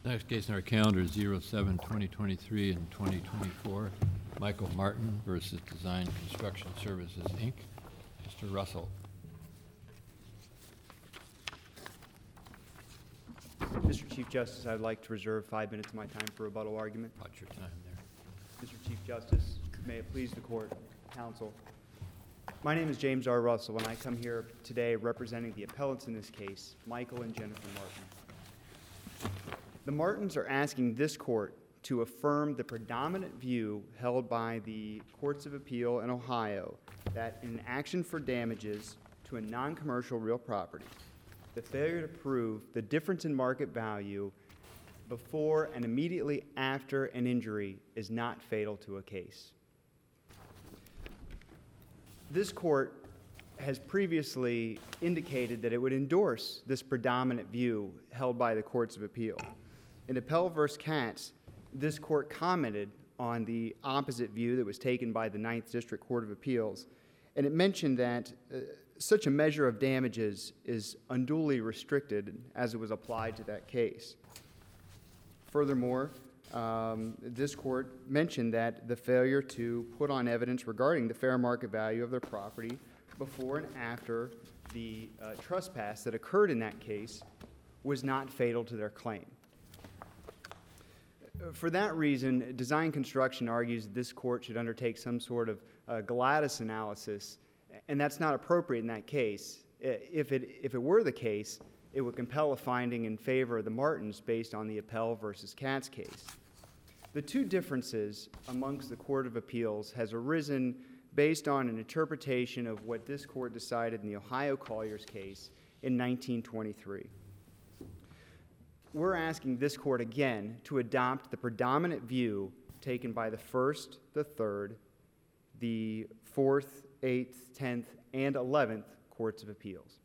Next case on our calendar is 07-2023 and 2024. Michael Martin versus Design Construction Services, Inc. Mr. Russell. Mr. Chief Justice, I'd like to reserve 5 minutes of my time for rebuttal argument. Watch your time there. Mr. Chief Justice, may it please the court, counsel. My name is James R. Russell, and I come here today representing the appellants in this case, Michael and Jennifer Martin. The Martins are asking this court to affirm the predominant view held by the courts of appeal in Ohio that in an action for damages to a non-commercial real property, the failure to prove the difference in market value before and immediately after an injury is not fatal to a case. This court has previously indicated that it would endorse this predominant view held by the courts of appeal. In Appel v. Katz, this court commented on the opposite view that was taken by the Ninth District Court of Appeals, and it mentioned that such a measure of damages is unduly restricted as it was applied to that case. Furthermore, this court mentioned that the failure to put on evidence regarding the fair market value of their property before and after the trespass that occurred in that case was not fatal to their claim. For that reason, Design Construction argues that this court should undertake some sort of Gladys analysis, and that's not appropriate in that case. If it were the case, it would compel a finding in favor of the Martins based on the Appel versus Katz case. The two differences amongst the Court of Appeals has arisen based on an interpretation of what this court decided in the Ohio Colliers case in 1923. We're asking this court again to adopt the predominant view taken by the 1st, the 3rd, the 4th, 8th, 10th, and 11th Courts of Appeals.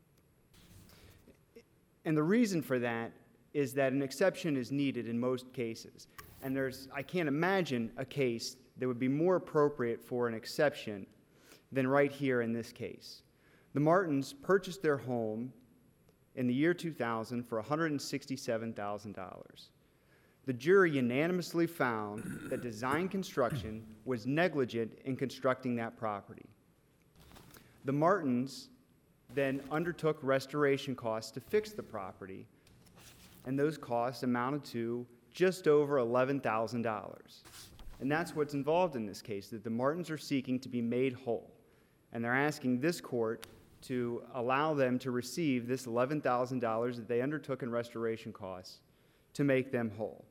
And the reason for that is that an exception is needed in most cases. And I can't imagine a case that would be more appropriate for an exception than right here in this case. The Martins purchased their home in the year 2000 for $167,000. The jury unanimously found that Design Construction was negligent in constructing that property. The Martins then undertook restoration costs to fix the property, and those costs amounted to just over $11,000. And that's what's involved in this case, that the Martins are seeking to be made whole. And they're asking this court to allow them to receive this $11,000 that they undertook in restoration costs to make them whole.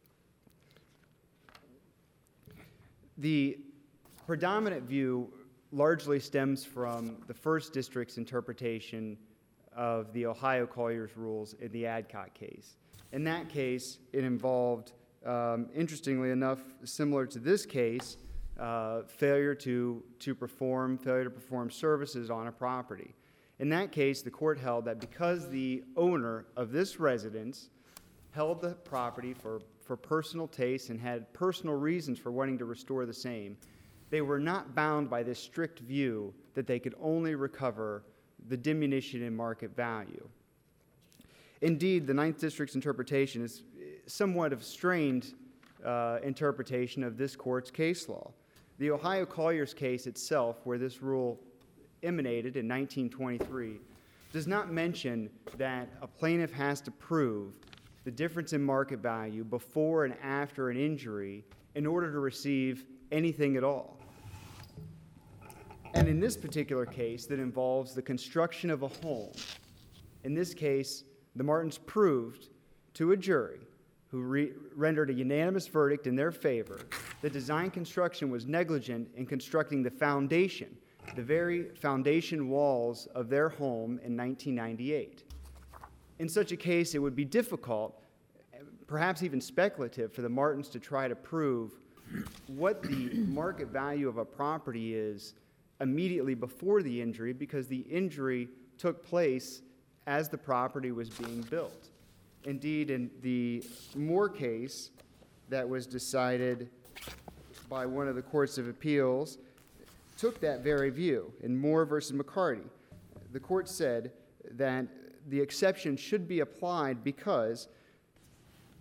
The predominant view largely stems from the 1st District's interpretation of the Ohio Colliers rules in the Adcock case. In that case, it involved, interestingly enough, similar to this case, failure to perform services on a property. In that case, the court held that because the owner of this residence held the property for personal taste and had personal reasons for wanting to restore the same, they were not bound by this strict view that they could only recover the diminution in market value. Indeed, the Ninth District's interpretation is somewhat of strained interpretation of this court's case law. The Ohio Colliers case itself, where this rule emanated in 1923, does not mention that a plaintiff has to prove the difference in market value before and after an injury in order to receive anything at all. And in this particular case that involves the construction of a home, in this case, the Martins proved to a jury who rendered a unanimous verdict in their favor that Design Construction was negligent in constructing the foundation, the very foundation walls of their home in 1998. In such a case, it would be difficult, perhaps even speculative, for the Martins to try to prove what the market value of a property is immediately before the injury, because the injury took place as the property was being built. Indeed, in the Moore case that was decided by one of the courts of appeals, took that very view. In Moore versus McCarty, the court said that the exception should be applied because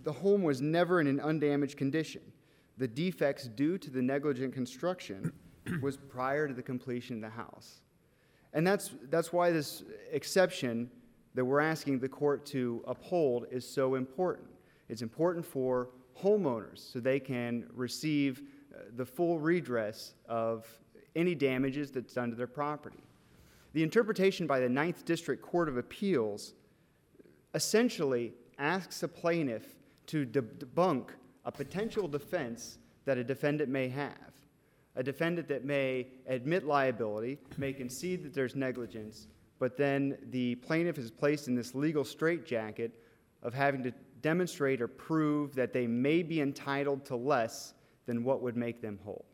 the home was never in an undamaged condition. The defects due to the negligent construction was prior to the completion of the house. And that's why this exception that we're asking the court to uphold is so important. It's important for homeowners so they can receive the full redress of any damages that's done to their property. The interpretation by the Ninth District Court of Appeals essentially asks a plaintiff to debunk a potential defense that a defendant may have. A defendant that may admit liability, may concede that there's negligence, but then the plaintiff is placed in this legal straitjacket of having to demonstrate or prove that they may be entitled to less than what would make them whole.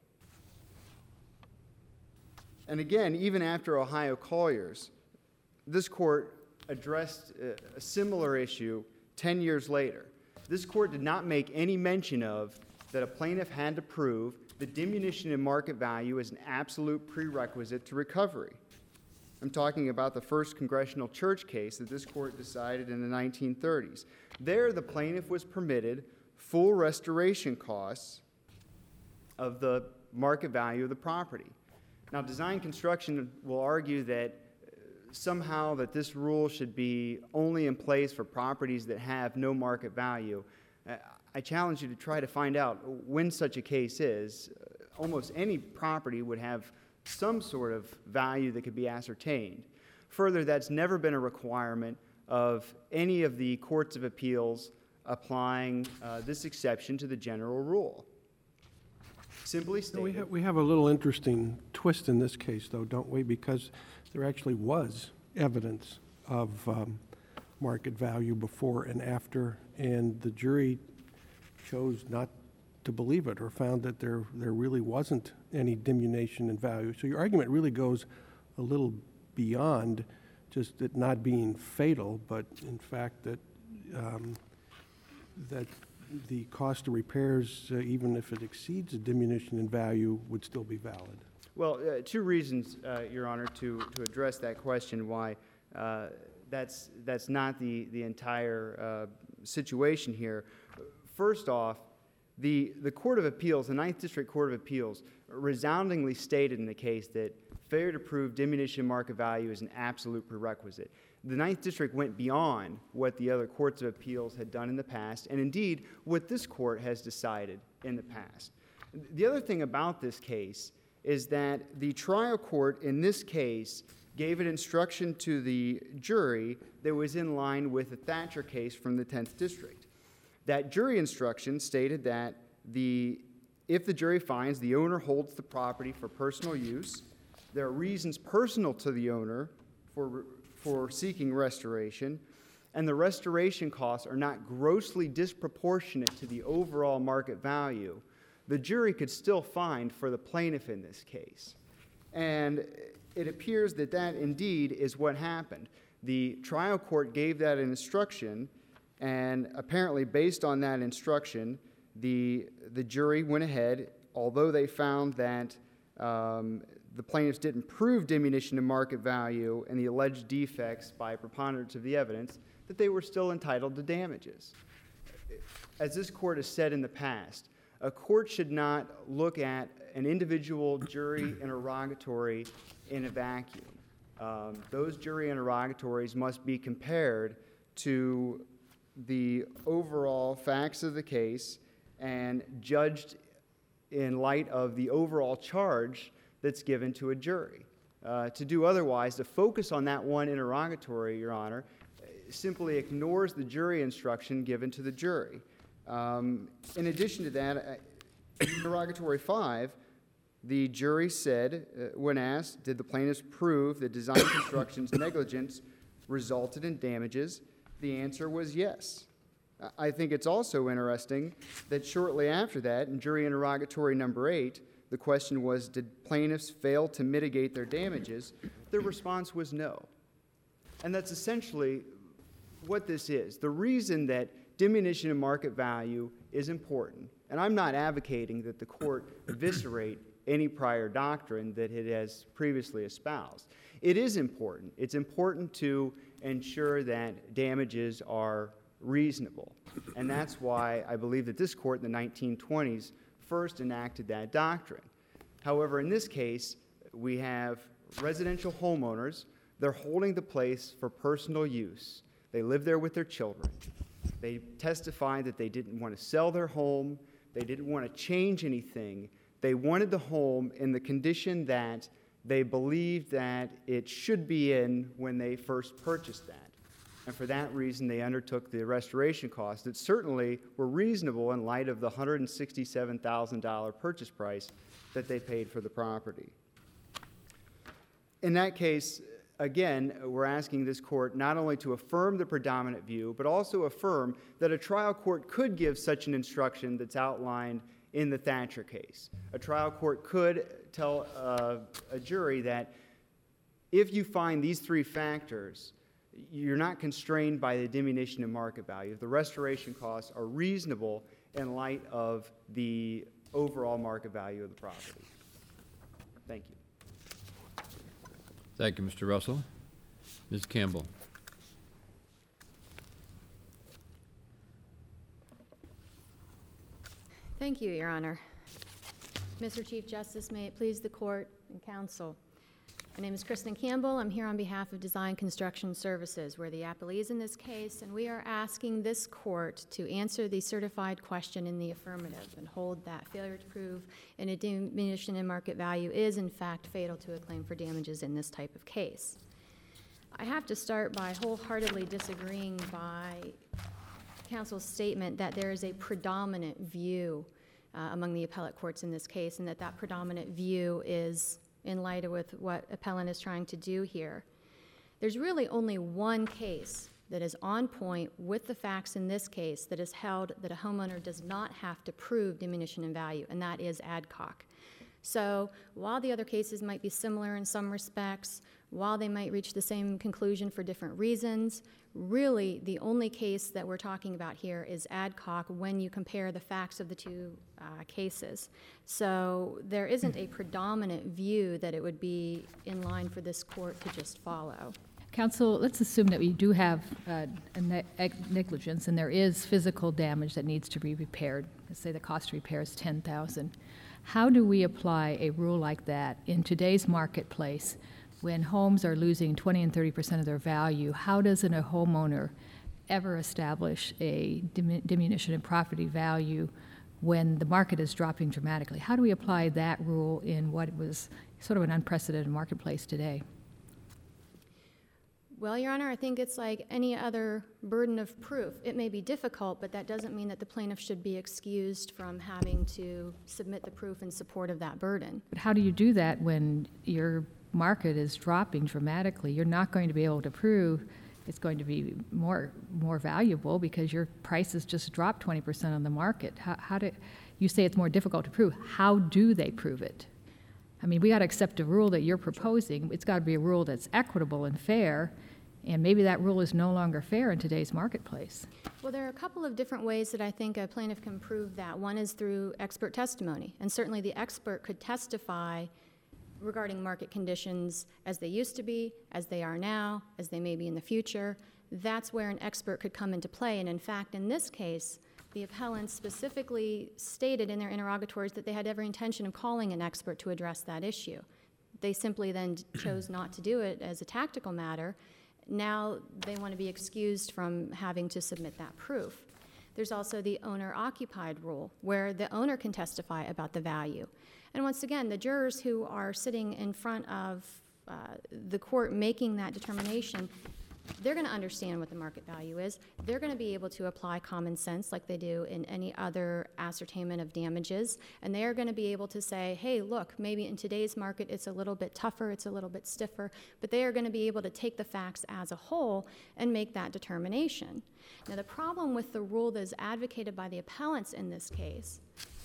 And again, even after Ohio Colliers, this court addressed a similar issue 10 years later. This court did not make any mention of that a plaintiff had to prove the diminution in market value is an absolute prerequisite to recovery. I'm talking about the first congressional church case that this court decided in the 1930s. There, the plaintiff was permitted full restoration costs of the market value of the property. Now, design construction will argue that somehow that this rule should be only in place for properties that have no market value. I challenge you to try to find out when such a case is. Almost any property would have some sort of value that could be ascertained. Further, that's never been a requirement of any of the courts of appeals applying this exception to the general rule. Simply stated. We have a little interesting twist in this case, though, don't we? Because there actually was evidence of market value before and after, and the jury chose not to believe it or found that there really wasn't any diminution in value. So your argument really goes a little beyond just it not being fatal, but in fact that that the cost of repairs, even if it exceeds a diminution in value, would still be valid. Well, two reasons, Your Honor, to address that question, why that's not the entire situation here. First off, the Court of Appeals, the Ninth District Court of Appeals, resoundingly stated in the case that failure to prove diminution in market value is an absolute prerequisite. The Ninth District went beyond what the other courts of appeals had done in the past, and indeed what this court has decided in the past. The other thing about this case is that the trial court in this case gave an instruction to the jury that was in line with the Thatcher case from the 10th District. That jury instruction stated that if the jury finds the owner holds the property for personal use, there are reasons personal to the owner for seeking restoration, and the restoration costs are not grossly disproportionate to the overall market value, the jury could still find for the plaintiff in this case. And it appears that that indeed is what happened. The trial court gave that instruction, and apparently based on that instruction, the jury went ahead, although they found that the plaintiffs didn't prove diminution in market value and the alleged defects by preponderance of the evidence, that they were still entitled to damages. As this court has said in the past, a court should not look at an individual jury interrogatory in a vacuum. Those jury interrogatories must be compared to the overall facts of the case and judged in light of the overall charge that's given to a jury. To do otherwise, to focus on that one interrogatory, Your Honor, simply ignores the jury instruction given to the jury. In addition to that, interrogatory 5, the jury said, when asked, did the plaintiffs prove that design construction's negligence resulted in damages? The answer was yes. I think it's also interesting that shortly after that, in jury interrogatory number 8, the question was, did plaintiffs fail to mitigate their damages? The response was no. And that's essentially what this is. The reason that diminution in market value is important, and I'm not advocating that the court eviscerate any prior doctrine that it has previously espoused. It is important. It's important to ensure that damages are reasonable. And that's why I believe that this court in the 1920s first enacted that doctrine. However, in this case, we have residential homeowners. They're holding the place for personal use. They live there with their children. They testified that they didn't want to sell their home. They didn't want to change anything. They wanted the home in the condition that they believed that it should be in when they first purchased that. And for that reason, they undertook the restoration costs that certainly were reasonable in light of the $167,000 purchase price that they paid for the property. In that case, again, we're asking this court not only to affirm the predominant view, but also affirm that a trial court could give such an instruction that's outlined in the Thatcher case. A trial court could tell a jury that if you find these three factors, you're not constrained by the diminution in market value. The restoration costs are reasonable in light of the overall market value of the property. Thank you. Thank you, Mr. Russell. Ms. Campbell. Thank you, Your Honor. Mr. Chief Justice, may it please the court and counsel. My name is Kristen Campbell. I'm here on behalf of Design Construction Services. We're the appellees in this case, and we are asking this court to answer the certified question in the affirmative and hold that failure to prove a diminution in market value is, in fact, fatal to a claim for damages in this type of case. I have to start by wholeheartedly disagreeing by counsel's statement that there is a predominant view among the appellate courts in this case, and that predominant view is in light with what appellant is trying to do here. There's really only one case that is on point with the facts in this case that is held that a homeowner does not have to prove diminution in value, and that is Adcock. So while the other cases might be similar in some respects, while they might reach the same conclusion for different reasons, really the only case that we're talking about here is Adcock when you compare the facts of the two cases. So there isn't a predominant view that it would be in line for this court to just follow. Counsel, let's assume that we do have negligence and there is physical damage that needs to be repaired. Let's say the cost to repair is $10,000. How do we apply a rule like that in today's marketplace when homes are losing 20 and 30% of their value? How does a homeowner ever establish a diminution in property value when the market is dropping dramatically? How do we apply that rule in what was sort of an unprecedented marketplace today? Well, Your Honor, I think it's like any other burden of proof. It may be difficult, but that doesn't mean that the plaintiff should be excused from having to submit the proof in support of that burden. But how do you do that when your market is dropping dramatically? You're not going to be able to prove it's going to be more valuable because your prices just dropped 20% on the market. How do you say it's more difficult to prove? How do they prove it? I mean, we got to accept a rule that you're proposing. It's got to be a rule that's equitable and fair, and maybe that rule is no longer fair in today's marketplace. Well, there are a couple of different ways that I think a plaintiff can prove that. One is through expert testimony, and certainly the expert could testify regarding market conditions as they used to be, as they are now, as they may be in the future. That's where an expert could come into play, and in fact, in this case, the appellants specifically stated in their interrogatories that they had every intention of calling an expert to address that issue. They simply then chose not to do it as a tactical matter. Now they want to be excused from having to submit that proof. There's also the owner-occupied rule, where the owner can testify about the value. And once again, the jurors who are sitting in front of the court making that determination, they're going to understand what the market value is. They're going to be able to apply common sense like they do in any other ascertainment of damages. And they are going to be able to say, hey, look, maybe in today's market it's a little bit tougher, it's a little bit stiffer, but they are going to be able to take the facts as a whole and make that determination. Now, the problem with the rule that is advocated by the appellants in this case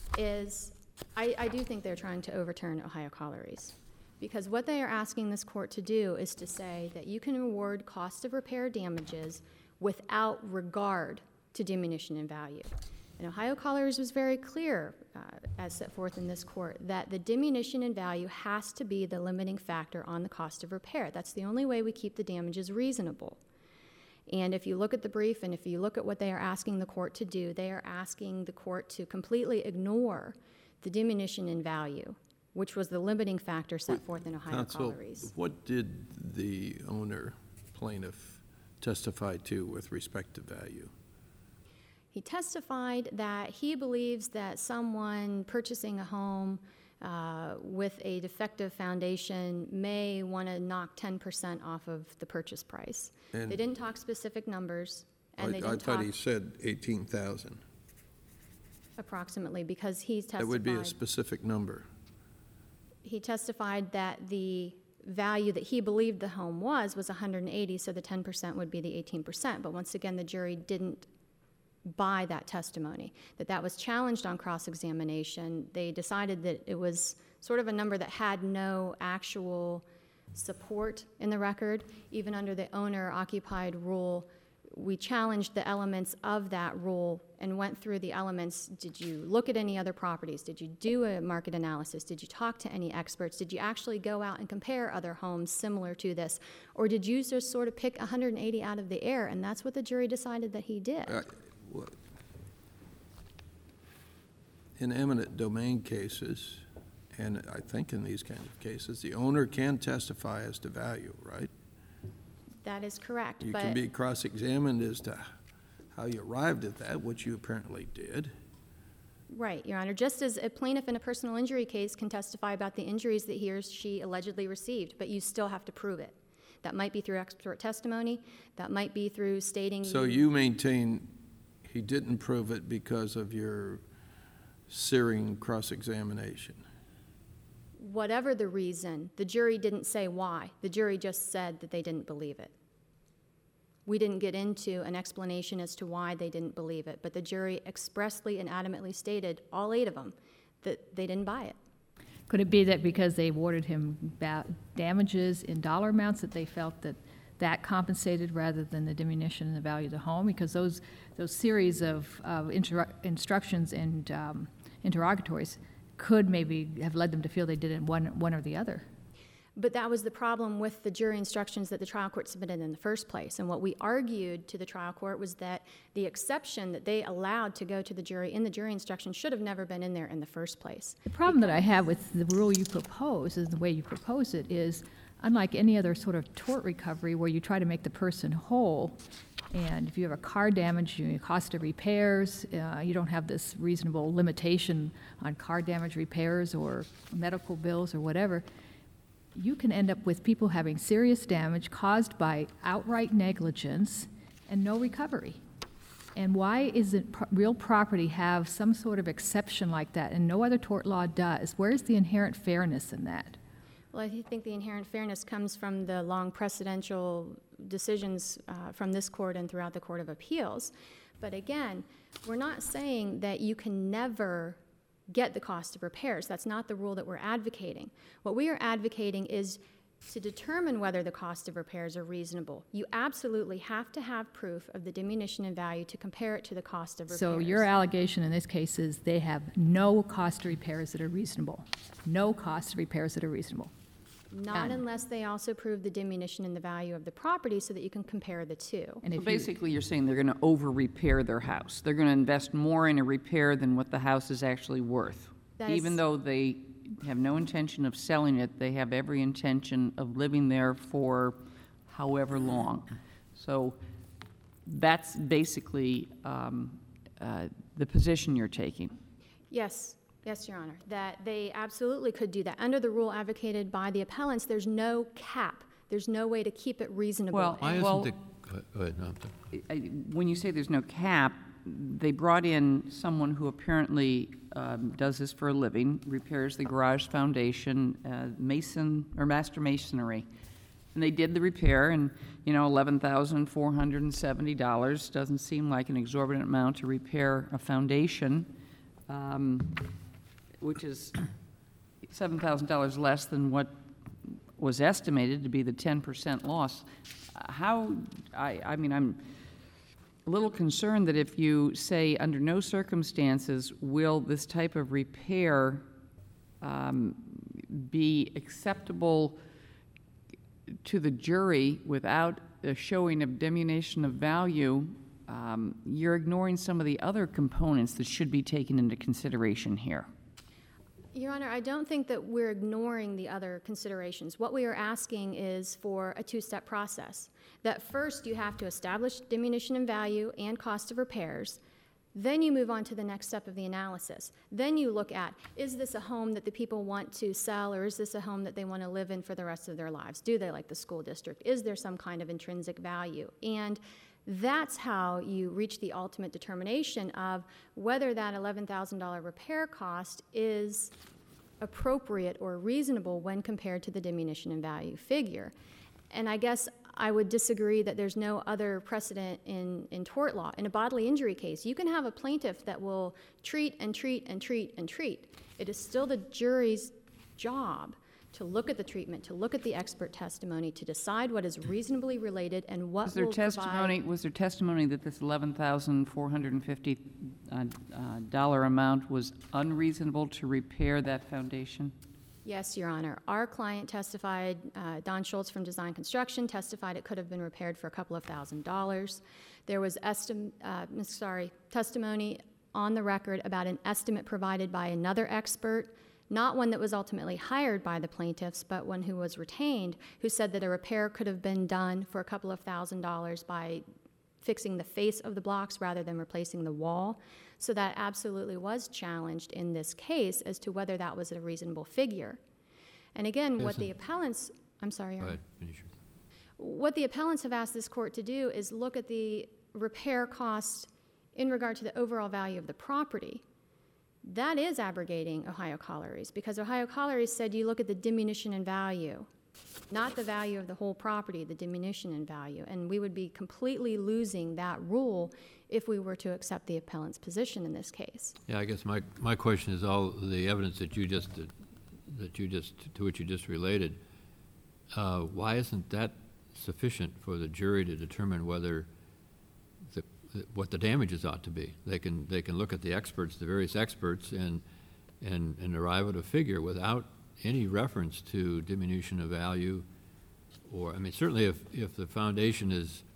is I do think they're trying to overturn Ohio Collieries. Because what they are asking this court to do is to say that you can award cost of repair damages without regard to diminution in value. And Ohio Collieries was very clear, as set forth in this court, that the diminution in value has to be the limiting factor on the cost of repair. That's the only way we keep the damages reasonable. And if you look at the brief and if you look at what they are asking the court to do, they are asking the court to completely ignore the diminution in value, which was the limiting factor set forth in Ohio Counsel, Collieries. what did the owner plaintiff testify to with respect to value? He testified that he believes that someone purchasing a home with a defective foundation may want to knock 10% off of the purchase price. And they didn't talk specific numbers, and they I didn't thought talk he said 18,000. approximately, because he testified. That would be a specific number. He testified that the value that he believed the home was 180, so the 10% would be the 18%. But once again, the jury didn't buy that testimony, that was challenged on cross-examination. They decided that it was sort of a number that had no actual support in the record. Even under the owner-occupied rule, we challenged the elements of that rule and went through the elements. Did you look at any other properties? Did you do a market analysis? Did you talk to any experts? Did you actually go out and compare other homes similar to this? Or did you just sort of pick 180 out of the air? And that's what the jury decided that he did. In eminent domain cases, and I think in these kinds of cases, the owner can testify as to value, right? That is correct. You but can be cross-examined as to how you arrived at that, which you apparently did. Right, Your Honor. Just as a plaintiff in a personal injury case can testify about the injuries that he or she allegedly received, but you still have to prove it. That might be through expert testimony. That might be through stating. So you maintain he didn't prove it because of your searing cross-examination? Whatever the reason, the jury didn't say why. The jury just said that they didn't believe it. We didn't get into an explanation as to why they didn't believe it, but the jury expressly and adamantly stated, all 8 of them, that they didn't buy it. Could it be that because they awarded him damages in dollar amounts that they felt that compensated rather than the diminution in the value of the home? Because those series of instructions and interrogatories could maybe have led them to feel they did it one or the other. But that was the problem with the jury instructions that the trial court submitted in the first place. And what we argued to the trial court was that the exception that they allowed to go to the jury in the jury instruction should have never been in there in the first place. The problem that I have with the rule you propose, is the way you propose it, is unlike any other sort of tort recovery where you try to make the person whole, and if you have a car damage, you cost of repairs, you don't have this reasonable limitation on car damage repairs or medical bills or whatever, you can end up with people having serious damage caused by outright negligence and no recovery. And why isn't real property have some sort of exception like that, and no other tort law does? Where's the inherent fairness in that? Well, I think the inherent fairness comes from the long precedential decisions from this court and throughout the Court of Appeals. But again, we're not saying that you can never get the cost of repairs. That's not the rule that we're advocating. What we are advocating is to determine whether the cost of repairs are reasonable. You absolutely have to have proof of the diminution in value to compare it to the cost of repairs. So your allegation in this case is they have no cost of repairs that are reasonable. No cost of repairs that are reasonable. Not unless they also prove the diminution in the value of the property so that you can compare the two. And So if you, basically, you're saying they're going to over-repair their house. They're going to invest more in a repair than what the house is actually worth. That Even is- though they have no intention of selling it, they have every intention of living there for however long. So that's basically the position you're taking. Yes, Your Honor, that they absolutely could do that. Under the rule advocated by the appellants, there's no cap. There's no way to keep it reasonable. Well, Why Well- isn't the, go ahead, no, I'm sorry. When you say there's no cap, they brought in someone who apparently does this for a living, repairs the garage foundation, mason or master masonry. And they did the repair, and, $11,470 doesn't seem like an exorbitant amount to repair a foundation, which is $7,000 less than what was estimated to be the 10% loss. I'm a little concerned that if you say under no circumstances will this type of repair be acceptable to the jury without the showing of diminution of value, you're ignoring some of the other components that should be taken into consideration here. Your Honor, I don't think that we're ignoring the other considerations. What we are asking is for a two-step process. That first, you have to establish diminution in value and cost of repairs. Then you move on to the next step of the analysis. Then you look at, is this a home that the people want to sell, or is this a home that they want to live in for the rest of their lives? Do they like the school district? Is there some kind of intrinsic value? And that's how you reach the ultimate determination of whether that $11,000 repair cost is appropriate or reasonable when compared to the diminution in value figure. And I guess I would disagree that there's no other precedent in tort law. In a bodily injury case, you can have a plaintiff that will treat and treat and treat and treat. It is still the jury's job to look at the treatment, to look at the expert testimony, to decide what is reasonably related and what Was there will testimony? provide. Was there testimony that this $11,450 dollar amount was unreasonable to repair that foundation? Yes, Your Honor. Our client testified, Don Schultz from Design Construction testified it could have been repaired for a couple of $1,000s. There was testimony on the record about an estimate provided by another expert, not one that was ultimately hired by the plaintiffs, but one who was retained, who said that a repair could have been done for a couple of $1,000s by fixing the face of the blocks rather than replacing the wall. So that absolutely was challenged in this case as to whether that was a reasonable figure. And again, what the appellants, I'm sorry, Your Go Honor. ahead, finish your. What the appellants have asked this court to do is look at the repair costs in regard to the overall value of the property. That is abrogating Ohio Collieries, because Ohio Collieries said you look at the diminution in value, not the value of the whole property, the diminution in value. And we would be completely losing that rule if we were to accept the appellant's position in this case. Yeah, I guess my question is all the evidence to which you just related. Why isn't that sufficient for the jury to determine whether what the damages ought to be? They can look at the experts, the various experts, and arrive at a figure without any reference to diminution of value. Or I mean, certainly if the foundation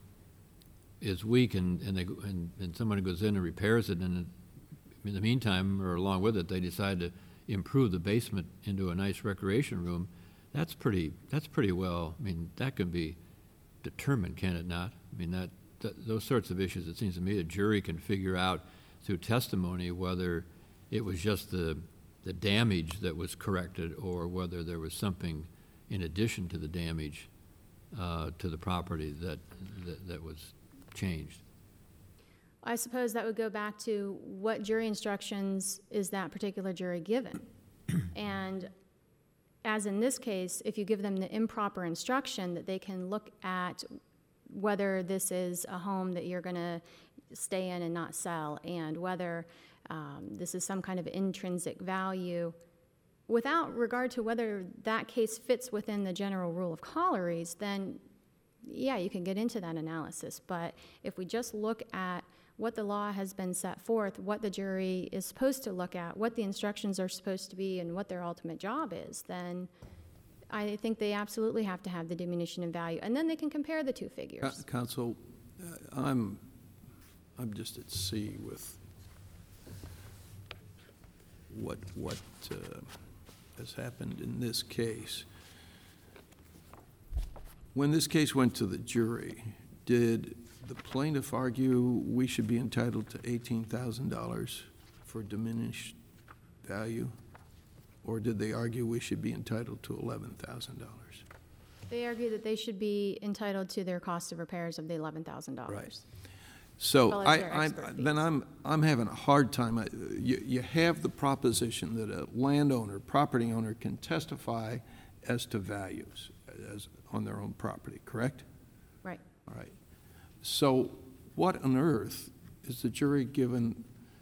is weak and someone goes in and repairs it, and in the meantime or along with it they decide to improve the basement into a nice recreation room, that's pretty well. I mean, that can be determined, can it not? I mean, those sorts of issues, it seems to me, a jury can figure out through testimony whether it was just the damage that was corrected or whether there was something in addition to the damage to the property that was changed. I suppose that would go back to what jury instructions is that particular jury given. And as in this case, if you give them the improper instruction, that they can look at whether this is a home that you're going to stay in and not sell, and whether this is some kind of intrinsic value, without regard to whether that case fits within the general rule of Collieries, then yeah, you can get into that analysis. But if we just look at what the law has been set forth, what the jury is supposed to look at, what the instructions are supposed to be, and what their ultimate job is, then I think they absolutely have to have the diminution in value, and then they can compare the two figures. Counsel, I'm just at sea with what has happened in this case. When this case went to the jury, did the plaintiff argue we should be entitled to $18,000 for diminished value? Or did they argue we should be entitled to $11,000? They argue that they should be entitled to their cost of repairs of the $11,000. Right. So Well, it's their expert fees. then I'm having a hard time. You have the proposition that a landowner, property owner, can testify as to values as on their own property, correct? Right. All right. So what on earth is the jury given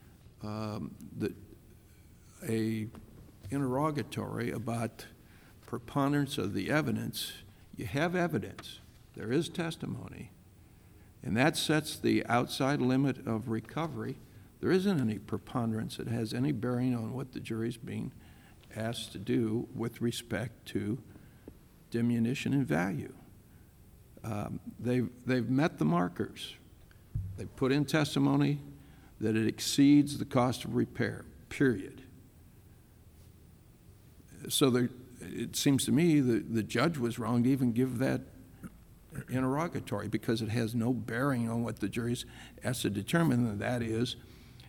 a interrogatory about preponderance of the evidence? You have evidence. There is testimony. And that sets the outside limit of recovery. There isn't any preponderance that has any bearing on what the jury's being asked to do with respect to diminution in value. they've met the markers. They put in testimony that it exceeds the cost of repair, period. So it seems to me that the judge was wrong to even give that interrogatory, because it has no bearing on what the jury has to determine, and that is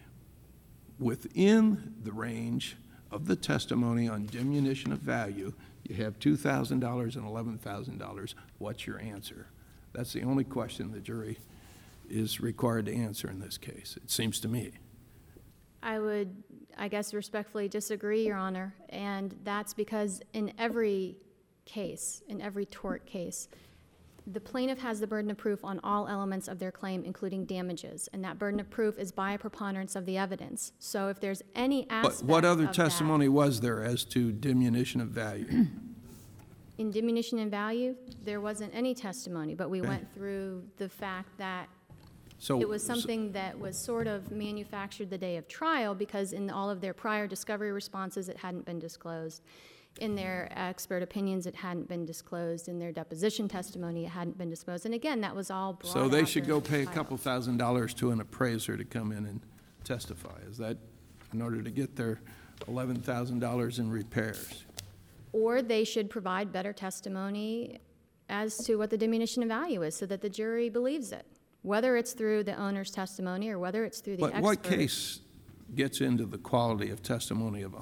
within the range of the testimony on diminution of value. You have $2,000 and $11,000. What's your answer? That's the only question the jury is required to answer in this case, it seems to me. I would, I guess, respectfully disagree, Your Honor, and that's because in every case, in every tort case, the plaintiff has the burden of proof on all elements of their claim, including damages, and that burden of proof is by a preponderance of the evidence. So if there's any aspect But what other of testimony was there as to diminution of value? in diminution in value, there wasn't any testimony, but we went through the fact that So it was something that was sort of manufactured the day of trial, because in all of their prior discovery responses, it hadn't been disclosed. In their expert opinions, it hadn't been disclosed. In their deposition testimony, it hadn't been disclosed. And again, that was all brought So they out should during go the pay a trial. couple $1,000s to an appraiser to come in and testify. Is that in order to get their $11,000 in repairs? Or they should provide better testimony as to what the diminution of value is, so that the jury believes it, whether it's through the owner's testimony or whether it's through the But expert. what case gets into the quality of testimony of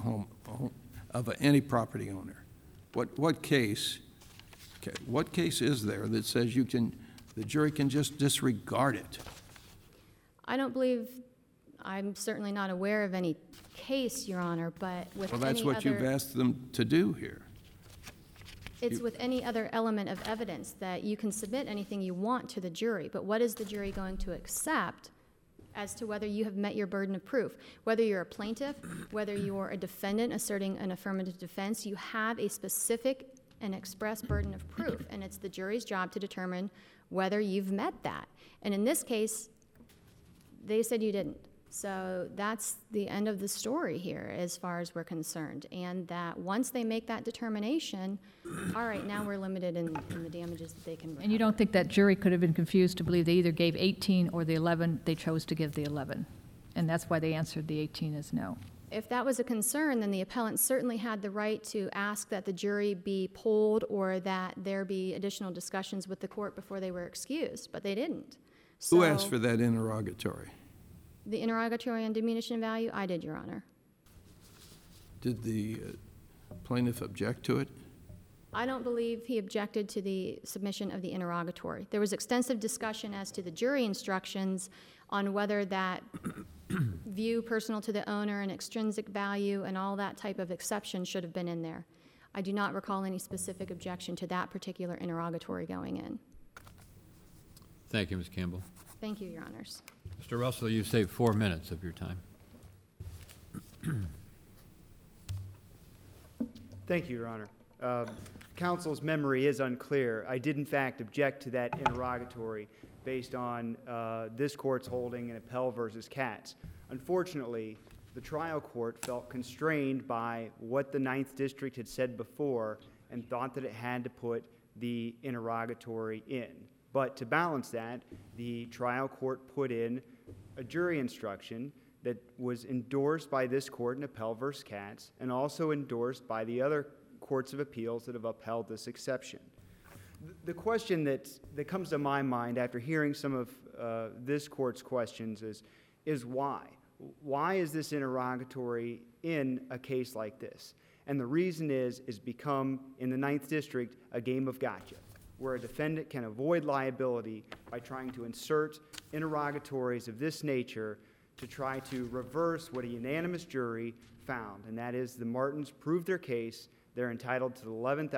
any property owner? What case is there that says the jury can just disregard it? I don't believe, I'm certainly not aware of any case, Your Honor, but with Well, that's any what you've other, asked them to do here. it's with any other element of evidence that you can submit anything you want to the jury, but what is the jury going to accept as to whether you have met your burden of proof? Whether you're a plaintiff, whether you're a defendant asserting an affirmative defense, you have a specific and express burden of proof, and it's the jury's job to determine whether you've met that. And in this case, they said you didn't. So that's the end of the story here as far as we're concerned. And that once they make that determination, all right, now we're limited in the damages that they can recover. And you don't think that jury could have been confused to believe they either gave 18 or the 11, they chose to give the 11? And that's why they answered the 18 as no. If that was a concern, then the appellant certainly had the right to ask that the jury be polled or that there be additional discussions with the court before they were excused, but they didn't. Who So asked for that interrogatory? the interrogatory on diminution in value? I did, Your Honor. Did the plaintiff object to it? I don't believe he objected to the submission of the interrogatory. There was extensive discussion as to the jury instructions on whether that view personal to the owner and extrinsic value and all that type of exception should have been in there. I do not recall any specific objection to that particular interrogatory going in. Thank you, Ms. Campbell. Thank you, Your Honors. Mr. Russell, you saved 4 minutes of your time. Thank you, Your Honor. Counsel's memory is unclear. I did, in fact, object to that interrogatory based on this court's holding in Appel versus Katz. Unfortunately, the trial court felt constrained by what the Ninth District had said before and thought that it had to put the interrogatory in. But to balance that, the trial court put in a jury instruction that was endorsed by this court in Appel versus Katz and also endorsed by the other courts of appeals that have upheld this exception. The question that comes to my mind after hearing some of this court's questions is why? Why is this interrogatory in a case like this? And the reason is become, in the Ninth District, a game of gotcha, where a defendant can avoid liability by trying to insert interrogatories of this nature to try to reverse what a unanimous jury found, and that is the Martins proved their case. They're entitled to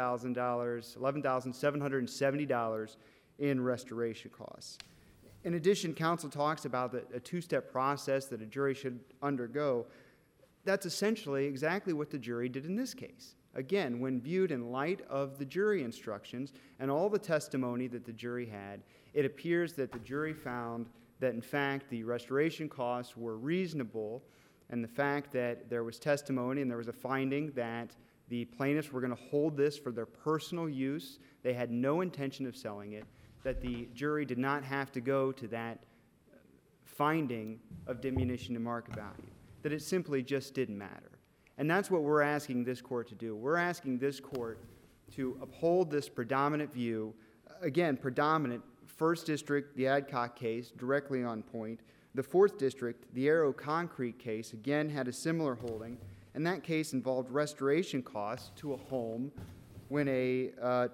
$11,770 in restoration costs. In addition, counsel talks about a two-step process that a jury should undergo. That's essentially exactly what the jury did in this case. Again, when viewed in light of the jury instructions and all the testimony that the jury had, it appears that the jury found that, in fact, the restoration costs were reasonable, and the fact that there was testimony and there was a finding that the plaintiffs were going to hold this for their personal use. They had no intention of selling it. that the jury did not have to go to that finding of diminution in market value, that it simply just didn't matter. And that's what we're asking this court to do. We're asking this court to uphold this predominant view, again, predominant, First District, the Adcock case, directly on point. The Fourth District, the Aero Concrete case, again, had a similar holding, and that case involved restoration costs to a home when a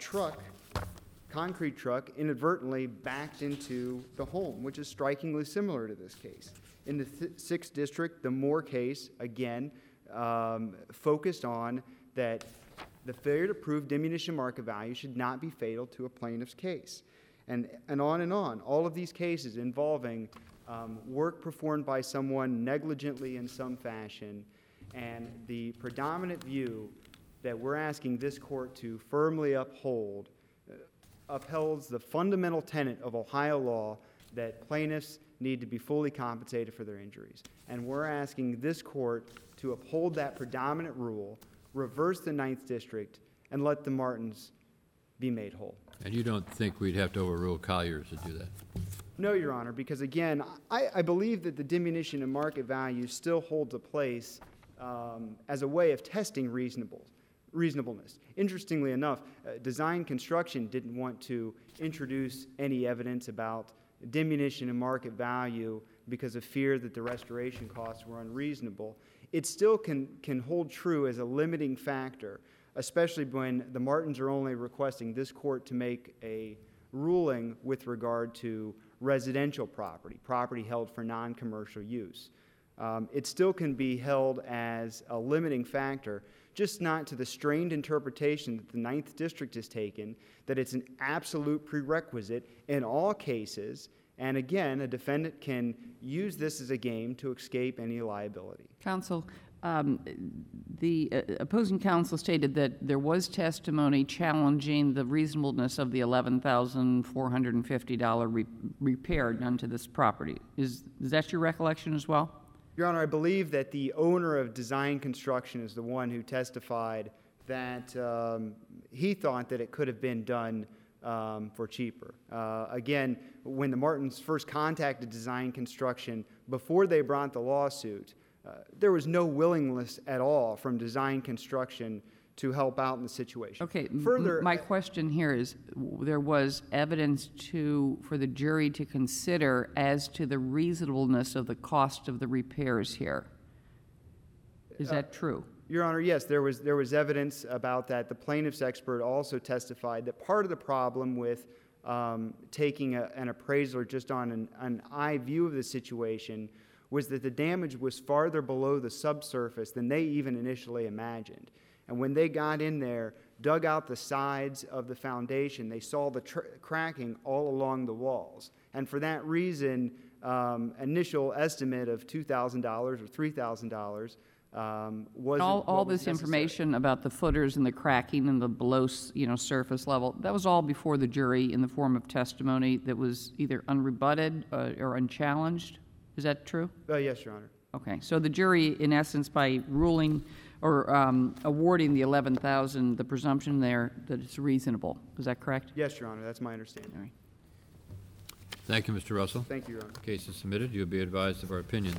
concrete truck inadvertently backed into the home, which is strikingly similar to this case. In the Sixth District, the Moore case, again, focused on that the failure to prove diminution market value should not be fatal to a plaintiff's case. And on and on. All of these cases involving work performed by someone negligently in some fashion, and the predominant view that we're asking this court to firmly uphold upholds the fundamental tenet of Ohio law that plaintiffs need to be fully compensated for their injuries. And we're asking this court to uphold that predominant rule, reverse the Ninth District, and let the Martins be made whole. And you don't think we'd have to overrule Colliers to do that? No, Your Honor, because again, I believe that the diminution in market value still holds a place as a way of testing reasonableness. Interestingly enough, Design Construction didn't want to introduce any evidence about diminution in market value because of fear that the restoration costs were unreasonable. It still can hold true as a limiting factor, especially when the Martins are only requesting this court to make a ruling with regard to residential property held for non-commercial use. It still can be held as a limiting factor, just not to the strained interpretation that the Ninth District has taken, that it's an absolute prerequisite in all cases, and again, a defendant can use this as a game to escape any liability. Counsel, the opposing counsel stated that there was testimony challenging the reasonableness of the $11,450 repair done to this property. Is that your recollection as well? Your Honor, I believe that the owner of Design Construction is the one who testified that he thought that it could have been done for cheaper. Again, when the Martins first contacted Design Construction before they brought the lawsuit, there was no willingness at all from Design Construction to help out in the situation. Okay. Further, my question here is, there was evidence for the jury to consider as to the reasonableness of the cost of the repairs here. Is that true? Your Honor, yes, there was evidence about that. The plaintiff's expert also testified that part of the problem with taking an appraiser just on an eye view of the situation was that the damage was farther below the subsurface than they even initially imagined. And when they got in there, dug out the sides of the foundation, they saw the cracking all along the walls. And for that reason, initial estimate of $2,000 or $3,000 wasn't all this information about the footers and the cracking and the below, surface level, that was all before the jury in the form of testimony that was either unrebutted or unchallenged. Is that true? Yes, Your Honor. Okay, so the jury, in essence, by ruling or awarding the $11,000, the presumption there that it's reasonable. Is that correct? Yes, Your Honor, that's my understanding. All right. Thank you, Mr. Russell. Thank you, Your Honor. Case is submitted. You'll be advised of our opinion.